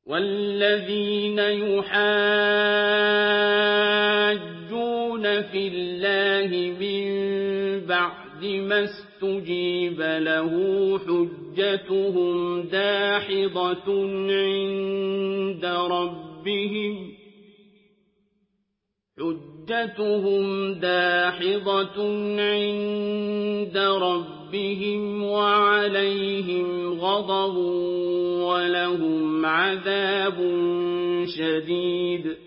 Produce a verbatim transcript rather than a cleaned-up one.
وَالَّذِينَ يُحَاجُّونَ فِي اللَّهِ مِن بَعْدِ مَا اسْتُجِيبَ لَهُ حُجَّتُهُمْ دَاحِضَةٌ عِندَ رَبِّهِمْ حُجَّتُهُمْ دَاحِضَةٌ عِندَ رَبِّهِمْ وَعَلَيْهِمْ غَضَبٌ وَلَهُمْ عَذَابٌ شَدِيدٌ